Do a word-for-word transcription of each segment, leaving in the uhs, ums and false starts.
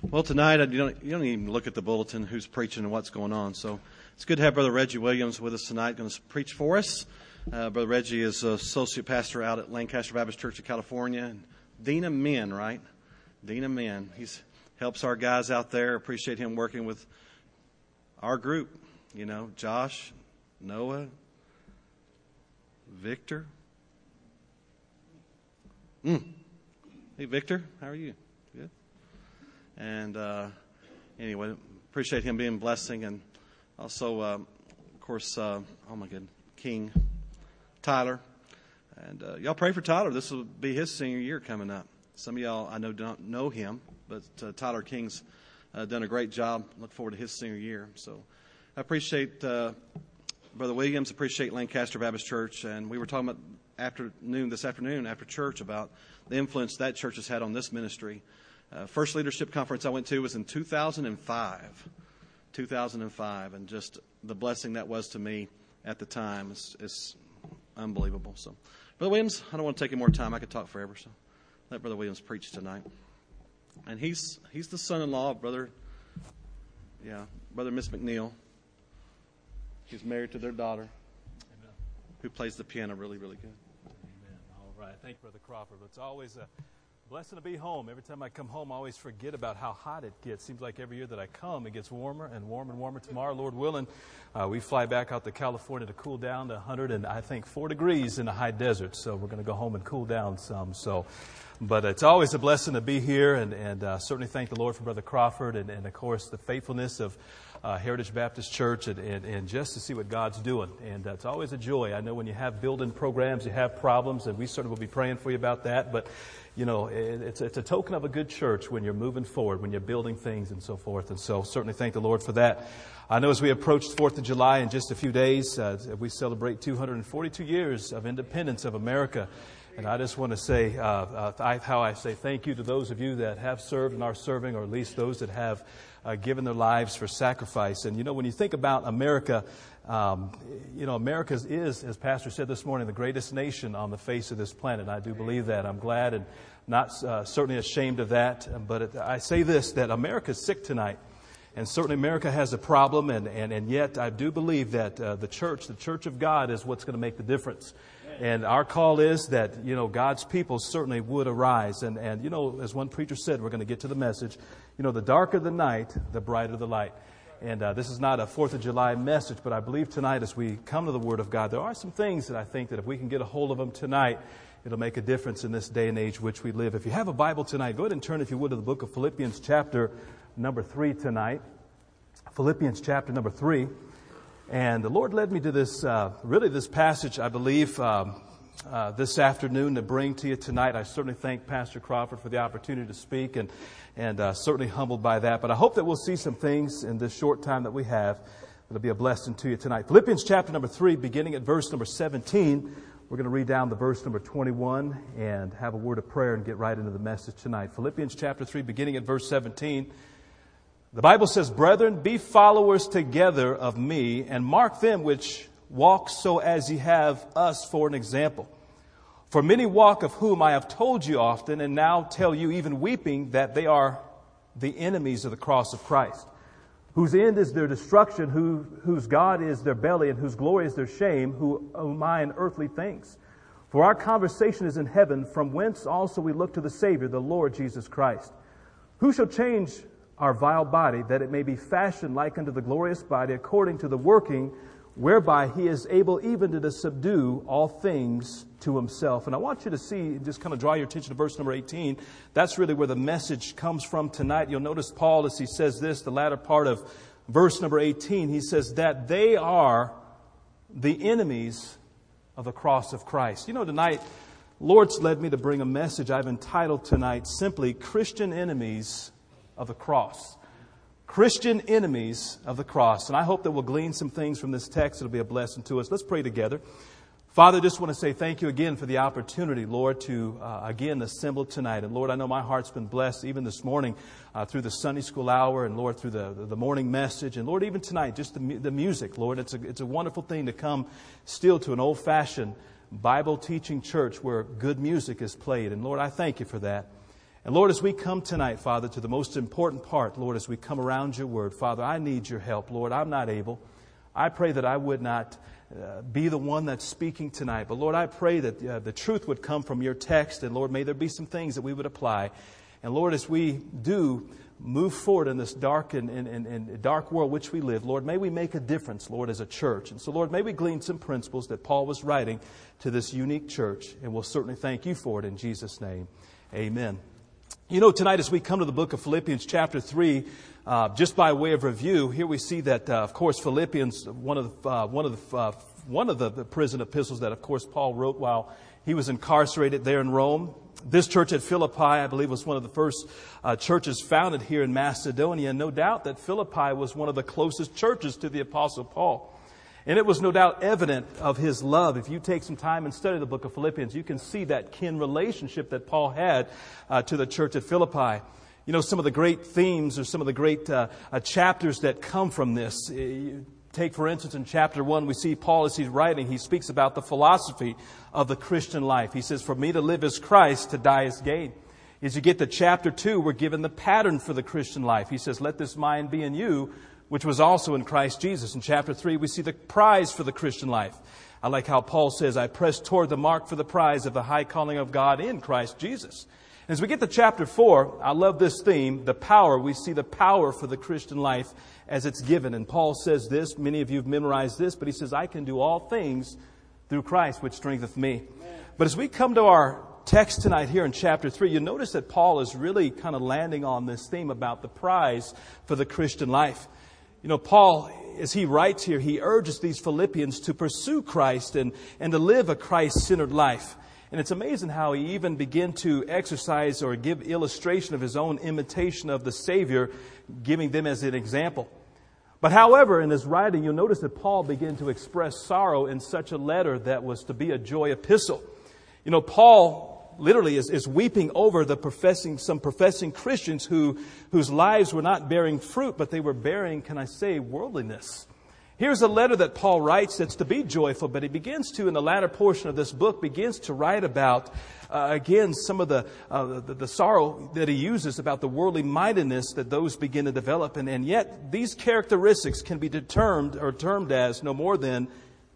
Well, tonight you don't, you don't even look at the bulletin who's preaching and what's going on. So it's good to have Brother Reggie Williams with us tonight, going to preach for us. Uh, Brother Reggie is associate pastor out at Lancaster Baptist Church of California. And Dean of Men, right? Dean of Men. He helps our guys out there. Appreciate him working with our group. You know, Josh, Noah, Victor. Mm. Hey, Victor, how are you? Good. And uh, anyway, appreciate him being a blessing. And also, uh, of course, uh, oh my God, King Tyler. And uh, y'all pray for Tyler. This will be his senior year coming up. Some of y'all I know don't know him, but uh, Tyler King's uh, done a great job. Look forward to his senior year. So I appreciate uh, Brother Williams, appreciate Lancaster Baptist Church. And we were talking about afternoon this afternoon after church about the influence that church has had on this ministry. Uh, first leadership conference I went to was in two thousand five. two thousand five, and just the blessing that was to me at the time is, is unbelievable. So, Brother Williams, I don't want to take any more time. I could talk forever, so let Brother Williams preach tonight. And he's he's the son-in-law of Brother, yeah, Brother Miss McNeil. He's married to their daughter, Amen. Who plays the piano really, really good. Amen. All right. Thank you, Brother Crawford. It's always a blessing to be home. Every time I come home, I always forget about how hot it gets. Seems like every year that I come, it gets warmer and warmer and warmer. Tomorrow, Lord willing, uh, we fly back out to California to cool down to one hundred and I think four degrees in the high desert. So we're going to go home and cool down some. So, but it's always a blessing to be here, and and uh, certainly thank the Lord for Brother Crawford, and, and of course the faithfulness of uh, Heritage Baptist Church, and, and and just to see what God's doing. And uh, it's always a joy. I know when you have building programs, you have problems, and we certainly will be praying for you about that. But you know, it's, it's a token of a good church when you're moving forward, when you're building things and so forth. And so certainly thank the Lord for that. I know as we approach the fourth of July in just a few days, uh, we celebrate two hundred forty-two years of independence of America. And I just want to say uh, uh, I, how I say thank you to those of you that have served and are serving, or at least those that have uh, given their lives for sacrifice. And, you know, when you think about America, Um, you know, America is, as Pastor said this morning, the greatest nation on the face of this planet. I do believe that. I'm glad and not uh, certainly ashamed of that. But it, I say this, that America's sick tonight. And certainly America has a problem. And, and, and yet I do believe that uh, the church, the church of God, is what's going to make the difference. And our call is that, you know, God's people certainly would arise. And, and, you know, as one preacher said, we're going to get to the message, you know, the darker the night, the brighter the light. And uh, this is not a fourth of July message, but I believe tonight as we come to the Word of God, there are some things that I think that if we can get a hold of them tonight, it'll make a difference in this day and age which we live. If you have a Bible tonight, go ahead and turn, if you would, to the book of Philippians chapter number three tonight. Philippians chapter number three. And the Lord led me to this, uh, really this passage, I believe, um, uh, this afternoon to bring to you tonight. I certainly thank Pastor Crawford for the opportunity to speak, and and uh, certainly humbled by that. But I hope that we'll see some things in this short time that we have that'll be a blessing to you tonight. Philippians chapter number three, beginning at verse number seventeen. We're going to read down to verse number twenty-one and have a word of prayer and get right into the message tonight. Philippians chapter three, beginning at verse seventeen. The Bible says, "Brethren, be followers together of me, and mark them which walk so as ye have us for an example. For many walk, of whom I have told you often, and now tell you even weeping, that they are the enemies of the cross of Christ, whose end is their destruction, who, whose God is their belly, and whose glory is their shame, who owe mind earthly things. For our conversation is in heaven, from whence also we look to the Savior, the Lord Jesus Christ, who shall change our vile body, that it may be fashioned like unto the glorious body, according to the working whereby he is able even to subdue all things to himself." And I want you to see, just kind of draw your attention to verse number eighteen. That's really where the message comes from tonight. You'll notice Paul, as he says this, the latter part of verse number eighteen, he says that they are the enemies of the cross of Christ. You know, tonight, Lord's led me to bring a message I've entitled tonight simply, Christian Enemies of the Cross. Christian enemies of the cross. And I hope that we'll glean some things from this text. It'll be a blessing to us. Let's pray together. Father, I just want to say thank you again for the opportunity, Lord, to uh, again assemble tonight. And Lord, I know my heart's been blessed even this morning uh, through the Sunday school hour, and Lord, through the, the morning message. And Lord, even tonight, just the, the music, Lord, it's a, it's a wonderful thing to come still to an old-fashioned Bible teaching church where good music is played. And Lord, I thank you for that. And Lord, as we come tonight, Father, to the most important part, Lord, as we come around your word, Father, I need your help. Lord, I'm not able. I pray that I would not uh, be the one that's speaking tonight. But Lord, I pray that uh, the truth would come from your text. And Lord, may there be some things that we would apply. And Lord, as we do move forward in this dark and, and, and, and dark world which we live, Lord, may we make a difference, Lord, as a church. And so, Lord, may we glean some principles that Paul was writing to this unique church. And we'll certainly thank you for it in Jesus' name. Amen. You know, tonight as we come to the book of Philippians chapter three, uh, just by way of review, here we see that, uh, of course, Philippians, one of the, uh, one of the, uh, one of the, the prison epistles that, of course, Paul wrote while he was incarcerated there in Rome. This church at Philippi, I believe, was one of the first uh, churches founded here in Macedonia. And no doubt that Philippi was one of the closest churches to the Apostle Paul. And it was no doubt evident of his love. If you take some time and study the book of Philippians, you can see that kin relationship that Paul had uh, to the church at Philippi. You know, some of the great themes or some of the great uh, uh, chapters that come from this. Take, for instance, in chapter one, we see Paul as he's writing, he speaks about the philosophy of the Christian life. He says, for me to live is Christ, to die is gain. As you get to chapter two, we're given the pattern for the Christian life. He says, let this mind be in you, which was also in Christ Jesus. In chapter three, we see the prize for the Christian life. I like how Paul says, I press toward the mark for the prize of the high calling of God in Christ Jesus. As we get to chapter four, I love this theme, the power. We see the power for the Christian life as it's given. And Paul says this, many of you have memorized this, but he says, I can do all things through Christ, which strengtheneth me. Amen. But as we come to our text tonight here in chapter three, you notice that Paul is really kind of landing on this theme about the prize for the Christian life. You know, Paul, as he writes here, he urges these Philippians to pursue Christ and, and to live a Christ-centered life. And it's amazing how he even began to exercise or give illustration of his own imitation of the Savior, giving them as an example. But however, in his writing, you'll notice that Paul began to express sorrow in such a letter that was to be a joy epistle. You know, Paul literally is, is weeping over the professing, some professing Christians who, whose lives were not bearing fruit, but they were bearing, can I say, worldliness. Here's a letter that Paul writes that's to be joyful, but he begins to, in the latter portion of this book, begins to write about, uh, again, some of the, uh, the the sorrow that he uses about the worldly mindedness that those begin to develop. And, and yet, these characteristics can be determined or termed as no more than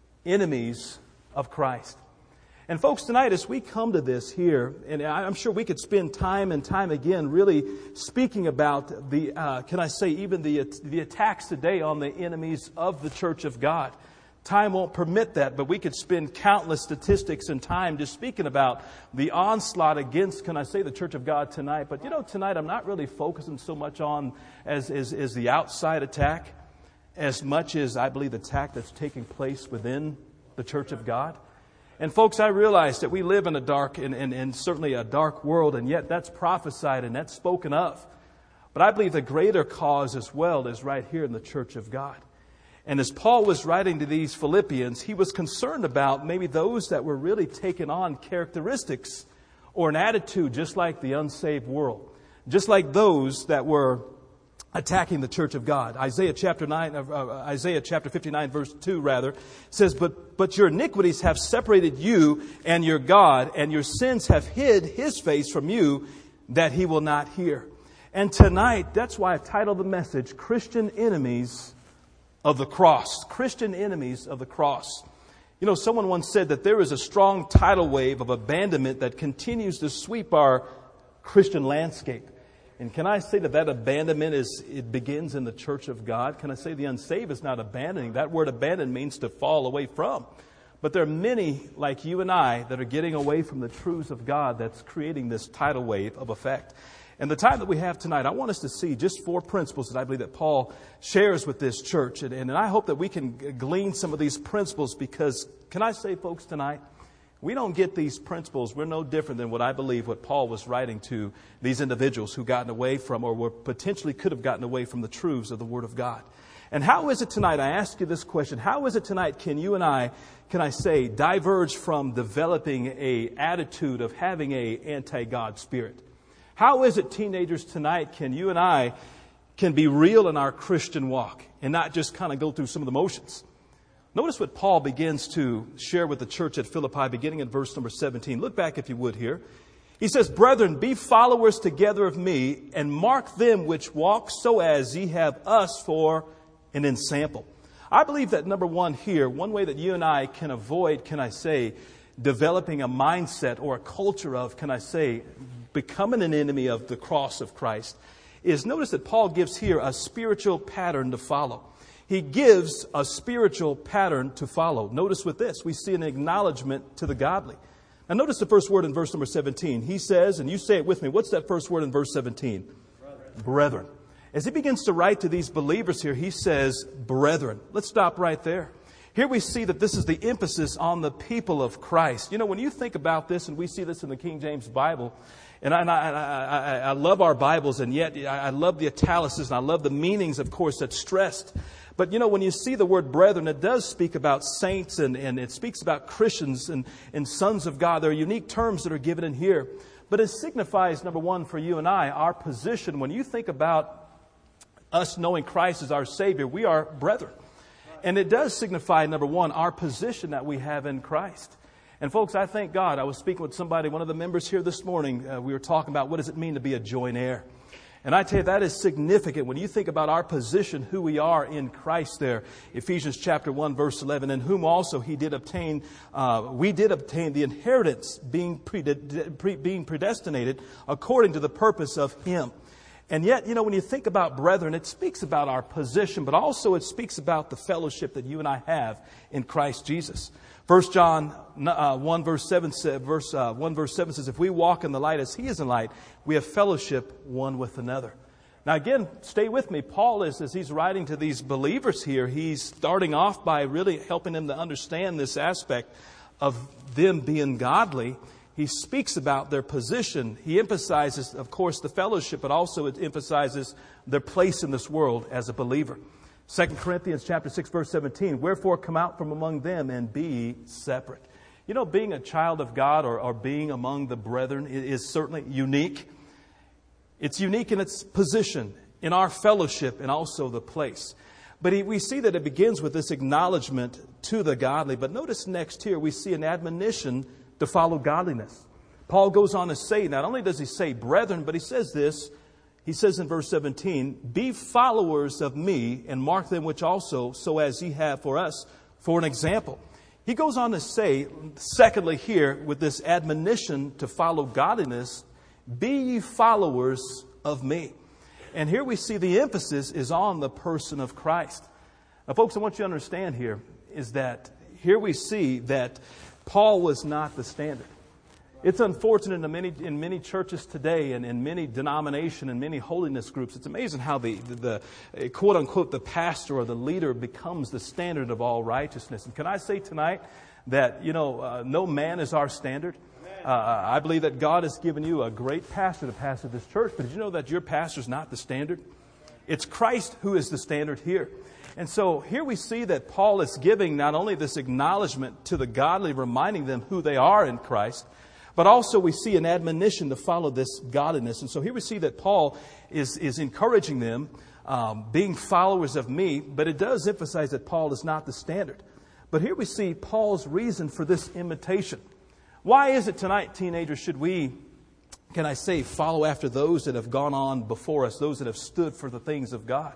enemies of Christ. And folks, tonight as we come to this here, and I'm sure we could spend time and time again really speaking about the, uh, can I say, even the the attacks today on the enemies of the church of God. Time won't permit that, but we could spend countless statistics and time just speaking about the onslaught against, can I say, the church of God tonight. But you know, tonight I'm not really focusing so much on as, as, as the outside attack, as much as I believe the attack that's taking place within the church of God. And folks, I realize that we live in a dark and, and, and certainly a dark world, and yet that's prophesied and that's spoken of. But I believe the greater cause as well is right here in the church of God. And as Paul was writing to these Philippians, he was concerned about maybe those that were really taking on characteristics or an attitude just like the unsaved world. Just like those that were attacking the church of God. Isaiah chapter nine, uh, Isaiah chapter fifty-nine, verse two, rather, says, "But but your iniquities have separated you and your God, and your sins have hid His face from you, that He will not hear." And tonight, that's why I've titled the message, "Christian Enemies of the Cross." Christian enemies of the cross. You know, someone once said that there is a strong tidal wave of abandonment that continues to sweep our Christian landscape. And can I say that that abandonment is, it begins in the church of God? Can I say the unsaved is not abandoning? That word abandon means to fall away from. But there are many like you and I that are getting away from the truths of God that's creating this tidal wave of effect. And the time that we have tonight, I want us to see just four principles that I believe that Paul shares with this church. And, and I hope that we can glean some of these principles because, can I say, folks, tonight, we don't get these principles. We're no different than what I believe what Paul was writing to these individuals who gotten away from or were potentially could have gotten away from the truths of the Word of God. And how is it tonight, I ask you this question, how is it tonight can you and I, can I say, diverge from developing a attitude of having a anti-God spirit? How is it, teenagers, tonight can you and I can be real in our Christian walk and not just kind of go through some of the motions? Notice what Paul begins to share with the church at Philippi, beginning in verse number seventeen. Look back, if you would, here. He says, brethren, be followers together of me, and mark them which walk so as ye have us for an ensample. I believe that, number one here, one way that you and I can avoid, can I say, developing a mindset or a culture of, can I say, becoming an enemy of the cross of Christ, is notice that Paul gives here a spiritual pattern to follow. He gives a spiritual pattern to follow. Notice with this, we see an acknowledgement to the godly. Now notice the first word in verse number seventeen. He says, and you say it with me, what's that first word in verse seventeen? Brethren. Brethren. As he begins to write to these believers here, he says, brethren. Let's stop right there. Here we see that this is the emphasis on the people of Christ. You know, when you think about this, and we see this in the King James Bible, and I, and I, I, I love our Bibles, and yet I love the italics, and I love the meanings, of course, that's stressed. But, you know, when you see the word brethren, it does speak about saints, and, and it speaks about Christians and, and sons of God. There are unique terms that are given in here. But it signifies, number one, for you and I, our position. When you think about us knowing Christ as our Savior, we are brethren. And it does signify, number one, our position that we have in Christ. And folks, I thank God. I was speaking with somebody, one of the members here this morning. Uh, we were talking about what does it mean to be a joint heir. And I tell you, that is significant when you think about our position, who we are in Christ there. Ephesians chapter one, verse eleven, in whom also he did obtain, uh, we did obtain the inheritance, being, pred- pre- being predestinated according to the purpose of him. And yet, you know, when you think about brethren, it speaks about our position, but also it speaks about the fellowship that you and I have in Christ Jesus. First John uh, one verse seven verse uh, one verse seven says, "If we walk in the light as He is in light, we have fellowship one with another." Now, again, stay with me. Paul is, as he's writing to these believers here, he's starting off by really helping them to understand this aspect of them being godly. He speaks about their position. He emphasizes, of course, the fellowship, but also it emphasizes their place in this world as a believer. Second Corinthians chapter six, verse seventeen, "Wherefore come out from among them and be separate." You know, being a child of God or, or being among the brethren is certainly unique. It's unique in its position, in our fellowship, and also the place. But he, we see that it begins with this acknowledgement to the godly. But notice next here, we see an admonition to follow godliness. Paul goes on to say, not only does he say brethren, but he says this. He says in verse seventeen, "Be followers of me, and mark them which also, so as ye have for us, for an example." He goes on to say, secondly here, with this admonition to follow godliness, "Be ye followers of me." And here we see the emphasis is on the person of Christ. Now, folks, I want you to understand here is that here we see that Paul was not the standard. It's unfortunate in many in many churches today and in many denomination and many holiness groups. It's amazing how the, the, the quote unquote the pastor or the leader becomes the standard of all righteousness. And can I say tonight that, you know, uh, no man is our standard. Uh, I believe that God has given you a great pastor to pastor this church, but did you know that your pastor is not the standard? It's Christ who is the standard here. And so here we see that Paul is giving not only this acknowledgement to the godly, reminding them who they are in Christ, but also we see an admonition to follow this godliness. And so here we see that Paul is, is encouraging them, um, being followers of me, but it does emphasize that Paul is not the standard. But here we see Paul's reason for this imitation. Why is it tonight, teenagers, should we, can I say, follow after those that have gone on before us, those that have stood for the things of God?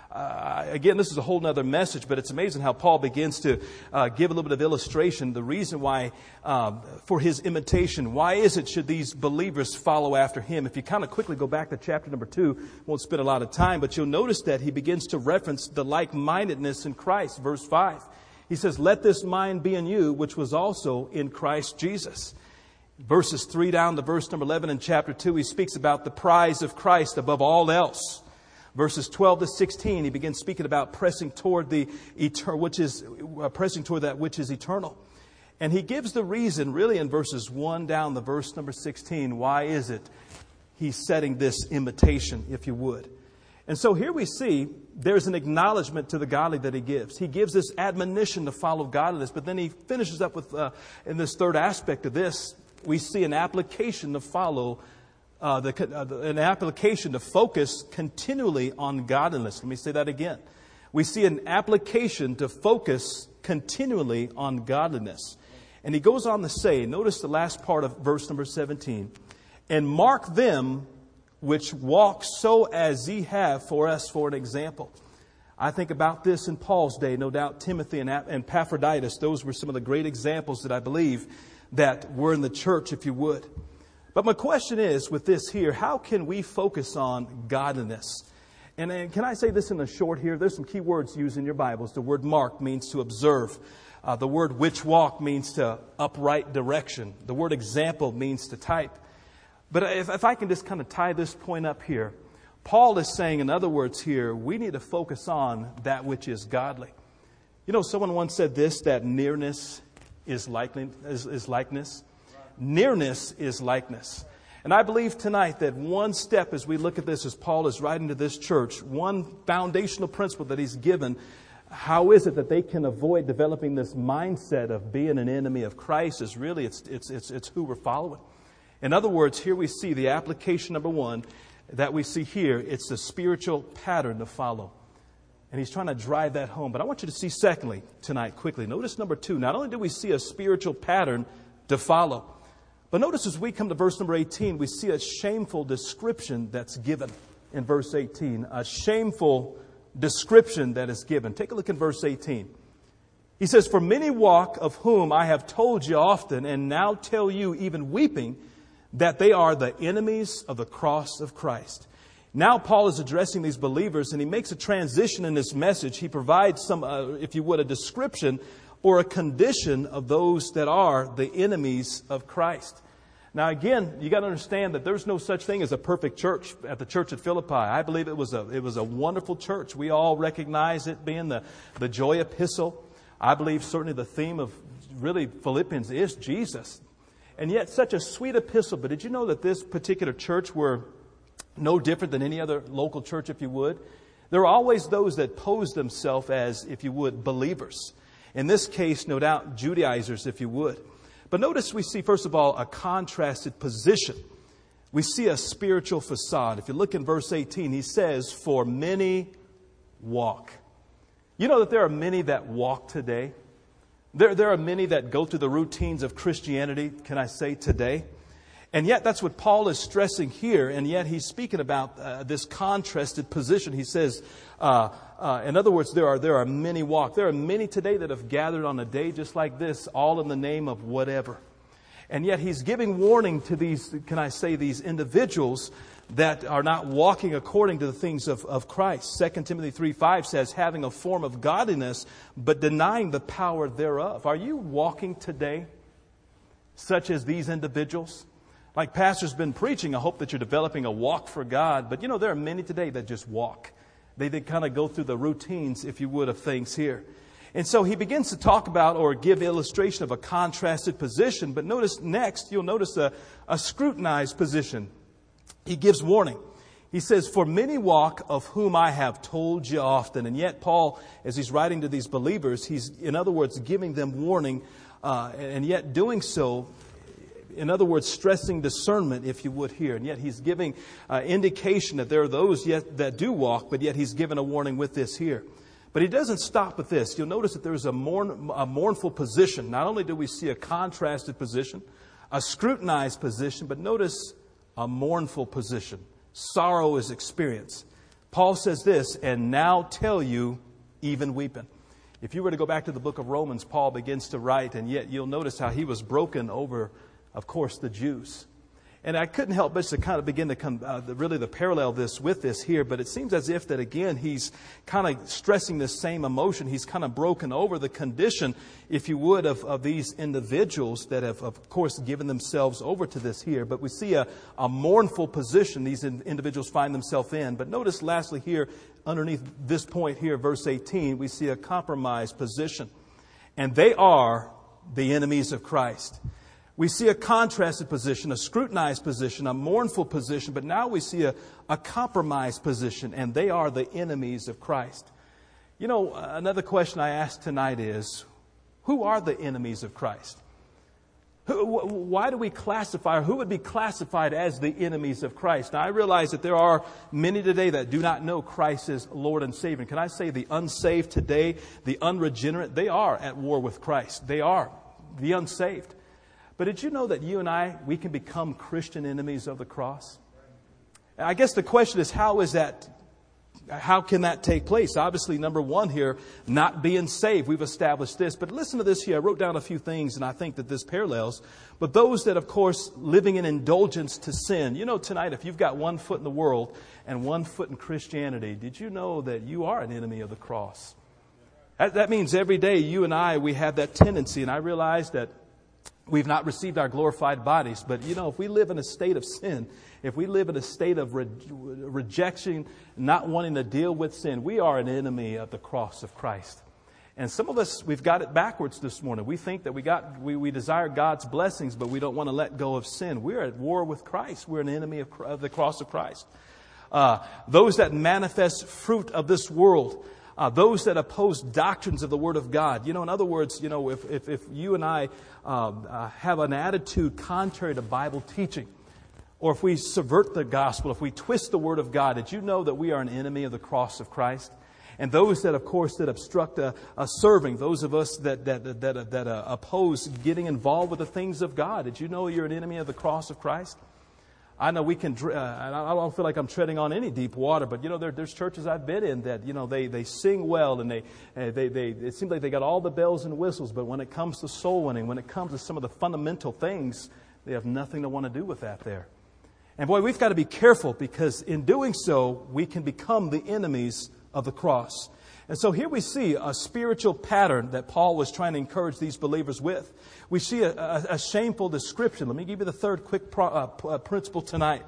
Uh, again, this is a whole other message, but it's amazing how Paul begins to uh, give a little bit of illustration. The reason why, um, for his imitation, why is it should these believers follow after him? If you kind of quickly go back to chapter number two, won't spend a lot of time, but you'll notice that he begins to reference the like-mindedness in Christ. Verse five, he says, "Let this mind be in you, which was also in Christ Jesus." Verses three down to verse number eleven in chapter two, he speaks about the prize of Christ above all else. Verses twelve to sixteen, he begins speaking about pressing toward the eternal, which is uh, pressing toward that which is eternal. And he gives the reason, really, in verses one down to verse number sixteen. Why is it he's setting this imitation, if you would? And so here we see there's an acknowledgement to the godly that he gives. He gives this admonition to follow godliness, but then he finishes up with, uh, in this third aspect of this, we see an application to follow Uh, the, uh, an application to focus continually on godliness. Let me say that again. We see an application to focus continually on godliness. And he goes on to say, notice the last part of verse number seventeen, and mark them which walk so as ye have for us for an example. I think about this in Paul's day. No doubt Timothy and Epaphroditus, those were some of the great examples that I believe that were in the church, if you would. But my question is, with this here, how can we focus on godliness? And, and can I say this in a short here? There's some key words used in your Bibles. The word mark means to observe. Uh, the word which walk means to upright direction. The word example means to type. But if, if I can just kind of tie this point up here, Paul is saying, in other words here, we need to focus on that which is godly. You know, someone once said this, that nearness is, likely, is, is likeness. Nearness is likeness. And I believe tonight that one step as we look at this, as Paul is writing to this church, one foundational principle that he's given, how is it that they can avoid developing this mindset of being an enemy of Christ, is really it's, it's, it's, it's who we're following. In other words, here we see the application number one that we see here. It's the spiritual pattern to follow. And he's trying to drive that home. But I want you to see secondly tonight quickly. Notice number two. Not only do we see a spiritual pattern to follow, but notice as we come to verse number eighteen, we see a shameful description that's given in verse eighteen. A shameful description that is given. Take a look in verse eighteen. He says, "For many walk, of whom I have told you often, and now tell you even weeping, that they are the enemies of the cross of Christ." Now Paul is addressing these believers, and he makes a transition in this message. He provides some, uh, if you would, a description or a condition of those that are the enemies of Christ. Now again, you got to understand that there's no such thing as a perfect church at the church at Philippi. I believe it was a it was a wonderful church. We all recognize it being the, the joy epistle. I believe certainly the theme of really Philippians is Jesus. And yet such a sweet epistle. But did you know that this particular church were no different than any other local church, if you would? There are always those that pose themselves as, if you would, believers. In this case, no doubt, Judaizers, if you would. But notice we see, first of all, a contrasted position. We see a spiritual facade. If you look in verse eighteen, he says, "For many walk." You know that there are many that walk today. There, there are many that go through the routines of Christianity, can I say, today. And yet that's what Paul is stressing here. And yet he's speaking about uh, this contrasted position. He says, uh, uh, in other words, there are there are many walk. There are many today that have gathered on a day just like this, all in the name of whatever. And yet he's giving warning to these, can I say, these individuals that are not walking according to the things of, of Christ. Second Timothy three five says, "Having a form of godliness, but denying the power thereof." Are you walking today such as these individuals? Like Pastor's been preaching, I hope that you're developing a walk for God. But you know, there are many today that just walk. They, they kind of go through the routines, if you would, of things here. And so he begins to talk about or give illustration of a contrasted position. But notice next, you'll notice a, a scrutinized position. He gives warning. He says, "For many walk, of whom I have told you often." And yet Paul, as he's writing to these believers, he's, in other words, giving them warning. Uh, and yet doing so, in other words, stressing discernment, if you would, here. And yet he's giving uh, indication that there are those yet that do walk, but yet he's given a warning with this here. But he doesn't stop with this. You'll notice that there's a, mourn, a mournful position. Not only do we see a contrasted position, a scrutinized position, but notice a mournful position. Sorrow is experienced. Paul says this, "And now tell you, even weeping." If you were to go back to the book of Romans, Paul begins to write, and yet you'll notice how he was broken over, of course, the Jews. And I couldn't help but to kind of begin to come, uh, the, really the parallel this with this here. But it seems as if that, again, he's kind of stressing this same emotion. He's kind of broken over the condition, if you would, of, of these individuals that have, of course, given themselves over to this here. But we see a, a mournful position these in, individuals find themselves in. But notice lastly here, underneath this point here, verse eighteen, we see a compromised position. "And they are the enemies of Christ." We see a contrasted position, a scrutinized position, a mournful position, but now we see a, a compromised position, and they are the enemies of Christ. You know, another question I ask tonight is, who are the enemies of Christ? Who, why do we classify, or who would be classified as the enemies of Christ? Now, I realize that there are many today that do not know Christ as Lord and Savior. Can I say the unsaved today, the unregenerate, they are at war with Christ. They are the unsaved. But did you know that you and I, we can become Christian enemies of the cross? I guess the question is, how is that, how can that take place? Obviously, number one here, not being saved. We've established this. But listen to this here. I wrote down a few things, and I think that this parallels. But those that, of course, living in indulgence to sin. You know, tonight, if you've got one foot in the world and one foot in Christianity, did you know that you are an enemy of the cross? That, that means every day you and I, we have that tendency. And I realize that we've not received our glorified bodies. But, you know, if we live in a state of sin, if we live in a state of re- rejection, not wanting to deal with sin, we are an enemy of the cross of Christ. And some of us, we've got it backwards this morning. We think that we got we, we desire God's blessings, but we don't want to let go of sin. We're at war with Christ. We're an enemy of, of the cross of Christ. Uh, those that manifest fruit of this world, Uh, those that oppose doctrines of the Word of God. You know, in other words, you know, if, if, if you and I um, uh, have an attitude contrary to Bible teaching, or if we subvert the gospel, if we twist the Word of God, did you know that we are an enemy of the cross of Christ? And those that, of course, that obstruct a, a serving, those of us that that that, that, that uh, oppose getting involved with the things of God, did you know you're an enemy of the cross of Christ? I know we can, uh, I don't feel like I'm treading on any deep water, but, you know, there, there's churches I've been in that, you know, they, they sing well and they, uh, they, they, it seems like they got all the bells and whistles, but when it comes to soul winning, when it comes to some of the fundamental things, they have nothing to want to do with that there. And boy, we've got to be careful, because in doing so, we can become the enemies of the cross. And so here we see a spiritual pattern that Paul was trying to encourage these believers with. We see a, a, a shameful description. Let me give you the third quick pro, uh, principle tonight.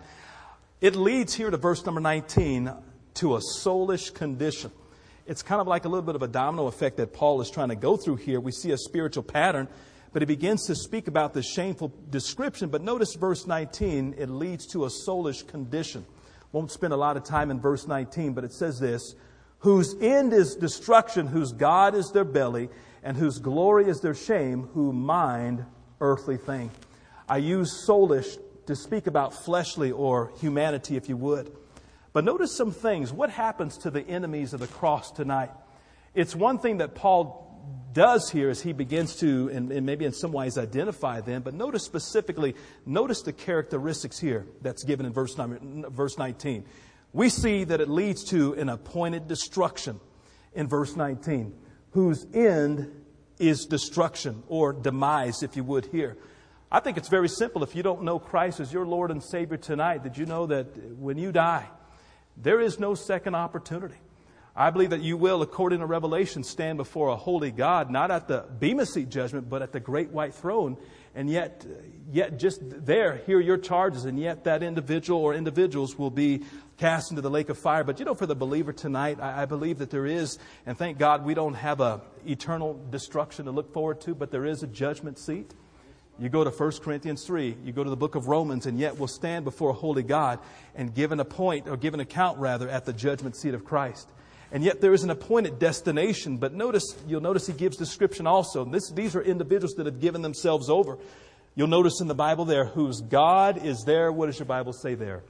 It leads here to verse number nineteen to a soulish condition. It's kind of like a little bit of a domino effect that Paul is trying to go through here. We see a spiritual pattern, but he begins to speak about the shameful description. But notice verse nineteen, it leads to a soulish condition. Won't spend a lot of time in verse nineteen, but it says this: whose end is destruction, whose God is their belly, and whose glory is their shame, who mind earthly things. I use soulish to speak about fleshly or humanity, if you would. But notice some things. What happens to the enemies of the cross tonight? It's one thing that Paul does here as he begins to, and, and maybe in some ways, identify them. But notice specifically, notice the characteristics here that's given in verse, verse nineteen. We see that it leads to an appointed destruction in verse nineteen, whose end is destruction, or demise, if you would, here. I think it's very simple. If you don't know Christ as your Lord and Savior tonight, did you know that when you die, there is no second opportunity? I believe that you will, according to Revelation, stand before a holy God, not at the Bema Seat judgment, but at the great white throne. And yet, yet just there, hear your charges, and yet that individual or individuals will be cast into the lake of fire. But you know, for the believer tonight, I, I believe that there is, and thank God we don't have a eternal destruction to look forward to, but there is a judgment seat. You go to First Corinthians three, you go to the book of Romans, and yet we'll stand before a holy God and give an appoint, or give an account rather, at the judgment seat of Christ. And yet there is an appointed destination. But notice, you'll notice he gives description also. This, these are individuals that have given themselves over. You'll notice in the Bible there, whose God is their, what does your Bible say there?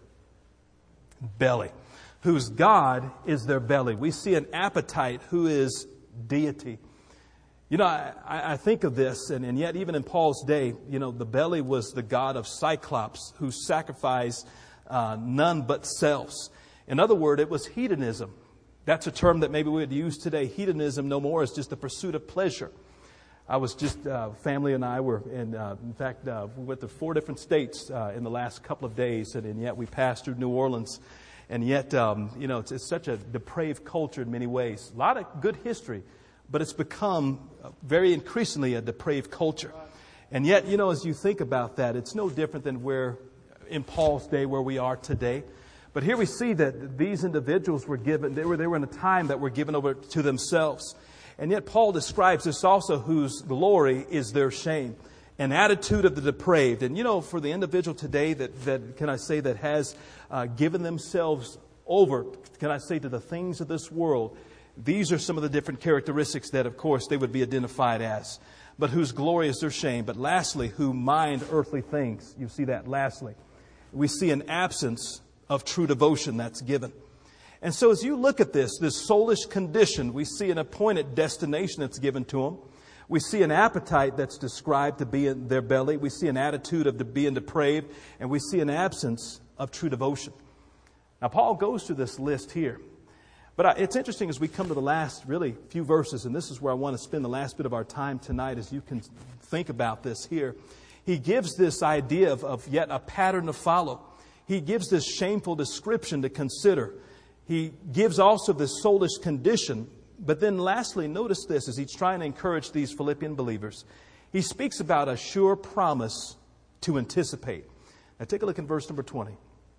Belly. Whose God is their belly. We see an appetite who is deity. You know, I, I think of this, and, and yet even in Paul's day, you know, the belly was the god of Cyclops, who sacrificed uh, none but selves. In other words, it was hedonism. That's a term that maybe we would use today. Hedonism no more is just the pursuit of pleasure. I was just, uh, family and I were, in, uh, in fact, uh, we went to four different states uh, in the last couple of days, and, and yet we passed through New Orleans. And yet, um, you know, it's, it's such a depraved culture in many ways. A lot of good history, but it's become very increasingly a depraved culture. And yet, you know, as you think about that, it's no different than where, in Paul's day, where we are today. But here we see that these individuals were given, they were, they were in a time that were given over to themselves. And yet Paul describes this also, whose glory is their shame. An attitude of the depraved. And you know, for the individual today that, that can I say, that has uh, given themselves over, can I say, to the things of this world, these are some of the different characteristics that, of course, they would be identified as. But whose glory is their shame. But lastly, who mind earthly things. You see that lastly. We see an absence of true devotion that's given. And so as you look at this, this soulish condition, we see an appointed destination that's given to them. We see an appetite that's described to be in their belly. We see an attitude of the being depraved. And we see an absence of true devotion. Now, Paul goes through this list here. But it's interesting as we come to the last, really, few verses, and this is where I want to spend the last bit of our time tonight as you can think about this here. He gives this idea of, of yet a pattern to follow. He gives this shameful description to consider. He gives also this soulish condition. But then lastly, notice this as he's trying to encourage these Philippian believers. He speaks about a sure promise to anticipate. Now take a look in verse number twenty.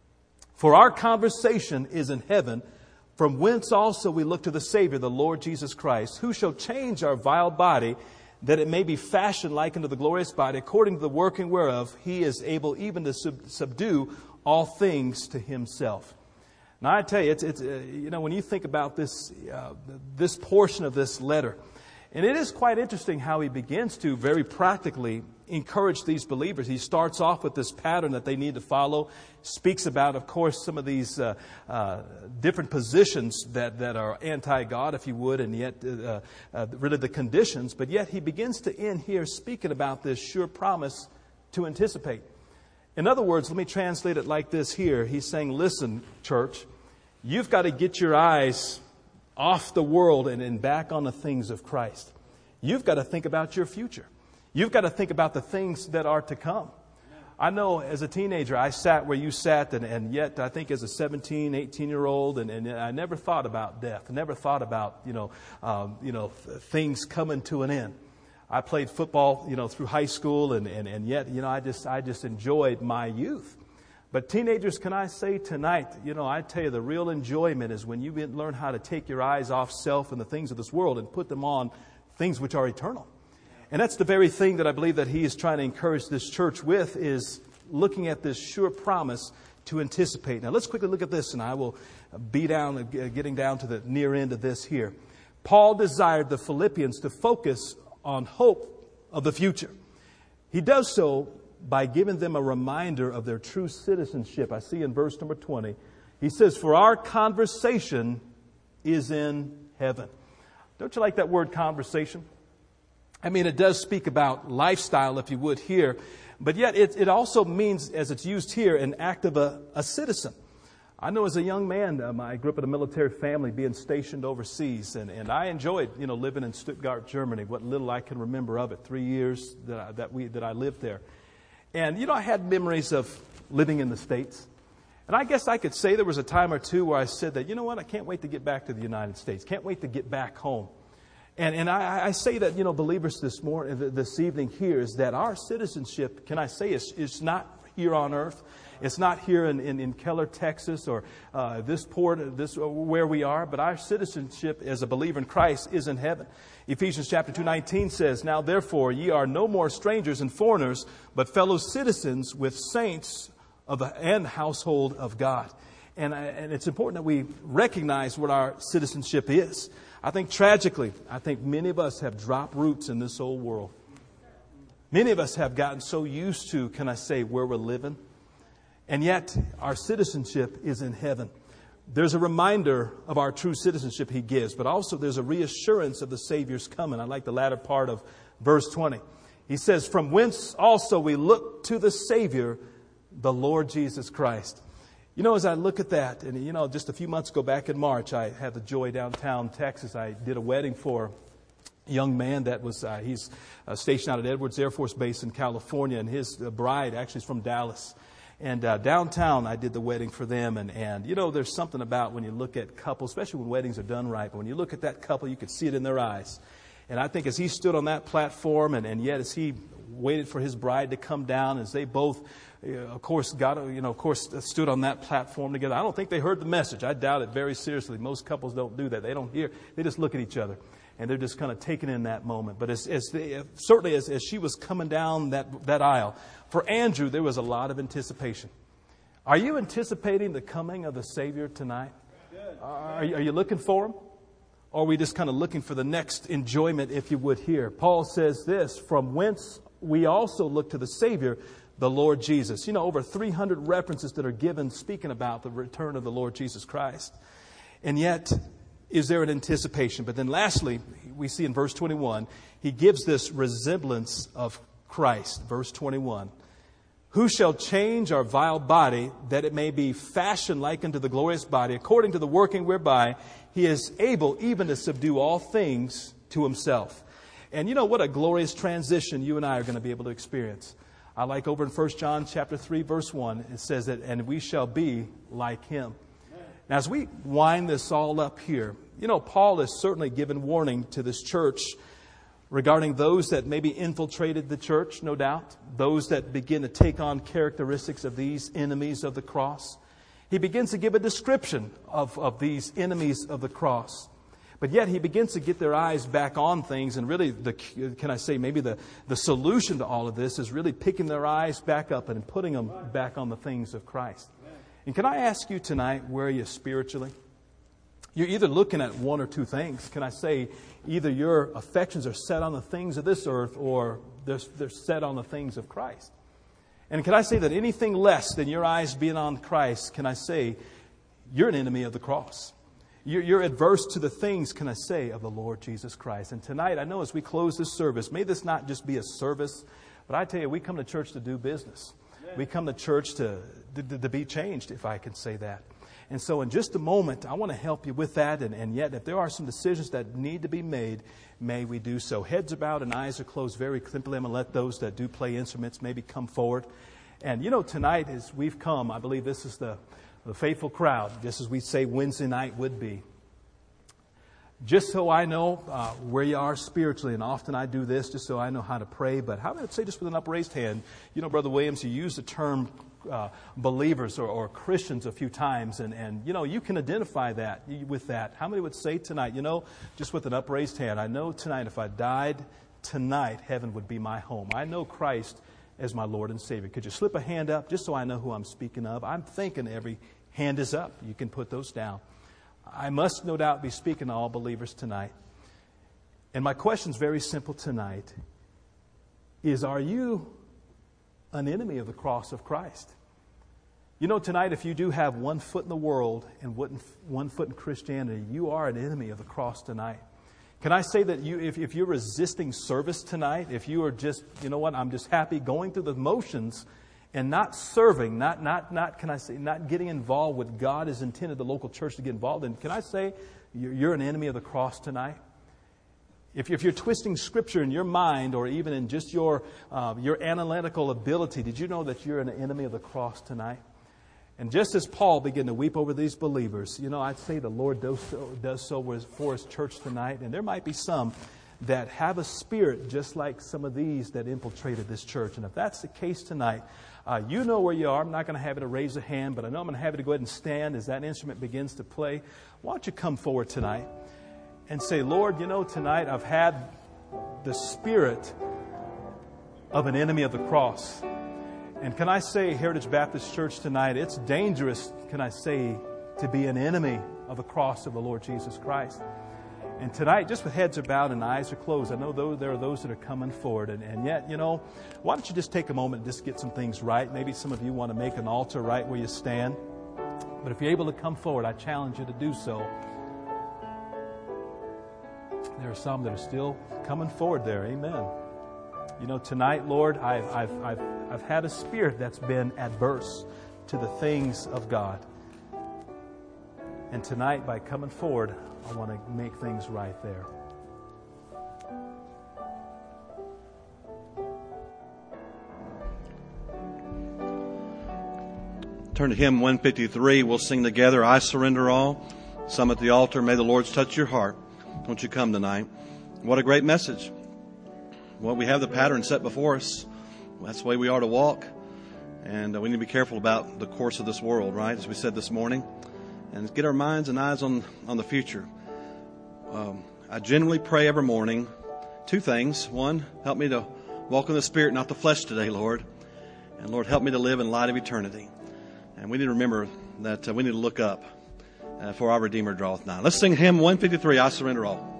For our conversation is in heaven, from whence also we look to the Savior, the Lord Jesus Christ, who shall change our vile body, that it may be fashioned like unto the glorious body, according to the working whereof he is able even to sub- subdue all things to himself. Now, I tell you, it's, it's uh, you know, when you think about this, uh, this portion of this letter, and it is quite interesting how he begins to very practically encourage these believers. He starts off with this pattern that they need to follow, speaks about, of course, some of these uh, uh, different positions that, that are anti-God, if you would, and yet uh, uh, really the conditions. But yet he begins to end here speaking about this sure promise to anticipate. In other words, let me translate it like this here. He's saying, listen, church, you've got to get your eyes off the world and, and back on the things of Christ. You've got to think about your future. You've got to think about the things that are to come. I know as a teenager, I sat where you sat, and, and yet I think as a seventeen, eighteen-year-old, and, and I never thought about death. I never thought about, you know, um, you know, things coming to an end. I played football, you know, through high school, and, and, and yet, you know, I just I just enjoyed my youth. But teenagers, can I say tonight, you know, I tell you, the real enjoyment is when you learn how to take your eyes off self and the things of this world and put them on things which are eternal. And that's the very thing that I believe that he is trying to encourage this church with, is looking at this sure promise to anticipate. Now, let's quickly look at this, and I will be down, getting down to the near end of this here. Paul desired the Philippians to focus on hope of the future. He does so by giving them a reminder of their true citizenship. I see in verse number twenty, he says, for our conversation is in heaven. Don't you like that word conversation? I mean, it does speak about lifestyle, if you would, here. But yet it, it also means, as it's used here, an act of a, a citizen. I know as a young man, um, I grew up in a military family being stationed overseas. And, and I enjoyed, you know, living in Stuttgart, Germany, what little I can remember of it, three years that I, that we that I lived there. And, you know, I had memories of living in the States. And I guess I could say there was a time or two where I said that, you know what, I can't wait to get back to the United States. Can't wait to get back home. And and I, I say that, you know, believers this morning, this evening here, is that our citizenship, can I say, is, is not here on earth. It's not here in, in, in Keller, Texas, or uh, this port, this where we are. But our citizenship as a believer in Christ is in heaven. Ephesians chapter two nineteen says, now therefore ye are no more strangers and foreigners, but fellow citizens with saints of the and household of God. And, and it's important that we recognize what our citizenship is. I think tragically, I think many of us have dropped roots in this old world. Many of us have gotten so used to, can I say, where we're living. And yet, our citizenship is in heaven. There's a reminder of our true citizenship he gives, but also there's a reassurance of the Savior's coming. I like the latter part of verse twenty. He says, from whence also we look to the Savior, the Lord Jesus Christ. You know, as I look at that, and, you know, just a few months ago back in March, I had the joy downtown Texas. I did a wedding for a young man that was, uh, he's uh, stationed out at Edwards Air Force Base in California, and his uh, bride actually is from Dallas. And uh, downtown, I did the wedding for them. And, and, you know, there's something about when you look at couples, especially when weddings are done right, but when you look at that couple, you could see it in their eyes. And I think as he stood on that platform, and, and yet as he waited for his bride to come down, as they both, uh, of course, got, you know, of course, stood on that platform together. I don't think they heard the message. I doubt it very seriously. Most couples don't do that. They don't hear. They just look at each other. And they're just kind of taking in that moment. But as, as they, certainly as, as she was coming down that, that aisle, for Andrew, there was a lot of anticipation. Are you anticipating the coming of the Savior tonight? Are you, are you looking for Him? Or are we just kind of looking for the next enjoyment, if you would, here? Paul says this, from whence we also look to the Savior, the Lord Jesus. You know, over three hundred references that are given speaking about the return of the Lord Jesus Christ. And yet, is there an anticipation. But then lastly, we see in verse twenty-one, he gives this resemblance of Christ. Verse twenty-one. Who shall change our vile body, that it may be fashioned like unto the glorious body, according to the working whereby he is able even to subdue all things to himself. And you know what a glorious transition you and I are going to be able to experience. I like over in First John chapter three, verse one, it says that, and we shall be like him. Now, as we wind this all up here, you know, Paul has certainly given warning to this church regarding those that maybe infiltrated the church, no doubt. Those that begin to take on characteristics of these enemies of the cross. He begins to give a description of, of these enemies of the cross. But yet he begins to get their eyes back on things. And really, the, can I say, maybe the, the solution to all of this is really picking their eyes back up and putting them back on the things of Christ. And can I ask you tonight, where are you spiritually? You're either looking at one or two things. Can I say, either your affections are set on the things of this earth or they're, they're set on the things of Christ. And can I say that anything less than your eyes being on Christ, can I say, you're an enemy of the cross. You're, you're adverse to the things, can I say, of the Lord Jesus Christ. And tonight, I know as we close this service, may this not just be a service, but I tell you, we come to church to do business. We come to church to, to, to be changed, if I can say that. And so in just a moment, I want to help you with that. And, and yet, if there are some decisions that need to be made, may we do so. Heads are bowed and eyes are closed very simply. I'm going to let those that do play instruments maybe come forward. And, you know, tonight as we've come, I believe this is the, the faithful crowd, just as we say Wednesday night would be. Just so I know uh, where you are spiritually, and often I do this just so I know how to pray. But how about say just with an upraised hand? You know, Brother Williams, you used the term uh, believers or, or Christians a few times, and, and you know you can identify that with that. How many would say tonight? You know, just with an upraised hand, I know tonight if I died tonight, heaven would be my home. I know Christ as my Lord and Savior. Could you slip a hand up just so I know who I'm speaking of? I'm thinking every hand is up. You can put those down. I must no doubt be speaking to all believers tonight. And my question is very simple tonight. Is, are you an enemy of the cross of Christ? You know, tonight, if you do have one foot in the world and one foot in Christianity, you are an enemy of the cross tonight. Can I say that you, if, if you're resisting service tonight, if you are just, you know what, I'm just happy going through the motions and not serving, not, not, not, can I say, not getting involved with God has intended the local church to get involved in. Can I say you're, you're an enemy of the cross tonight? If, if you're twisting Scripture in your mind or even in just your, uh, your analytical ability, did you know that you're an enemy of the cross tonight? And just as Paul began to weep over these believers, you know, I'd say the Lord does so, does so for His church tonight. And there might be some that have a spirit just like some of these that infiltrated this church. And if that's the case tonight, uh, you know where you are. I'm not going to have you to raise a hand, but I know I'm going to have you to go ahead and stand as that instrument begins to play. Why don't you come forward tonight and say, Lord, you know, tonight I've had the spirit of an enemy of the cross. And can I say, Heritage Baptist Church tonight, it's dangerous, can I say, to be an enemy of the cross of the Lord Jesus Christ. And tonight, just with heads are bowed and eyes are closed, I know there are those that are coming forward. And, and yet, you know, why don't you just take a moment and just get some things right? Maybe some of you want to make an altar right where you stand. But if you're able to come forward, I challenge you to do so. There are some that are still coming forward there. Amen. You know, tonight, Lord, I've, I've, I've, I've had a spirit that's been adverse to the things of God. And tonight, by coming forward, I want to make things right there. Turn to hymn one fifty-three. We'll sing together, I Surrender All. Some at the altar. May the Lord touch your heart. Won't you come tonight? What a great message. Well, we have the pattern set before us. That's the way we are to walk. And uh, we need to be careful about the course of this world, right? As we said this morning. And get our minds and eyes on, on the future. Um, I generally pray every morning two things. One, help me to walk in the Spirit, not the flesh today, Lord. And Lord, help me to live in light of eternity. And we need to remember that uh, we need to look up uh, for our Redeemer draweth nigh. Let's sing hymn one fifty-three, I Surrender All.